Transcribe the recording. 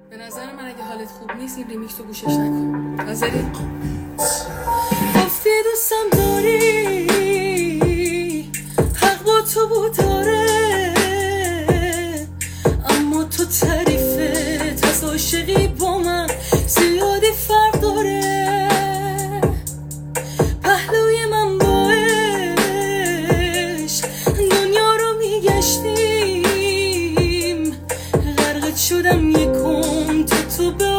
به نظر من اگه حالت خوب نیست این ریمیکس رو گوشش نکن. حاضری؟ گفتی دوستم داری، حق با تو بود داره، اما تو تعریفت از عاشقی با من زیادی فرق داره. پهلوی من با عشق دنیا رو میگشتیم، غرقت شدم یکم تو به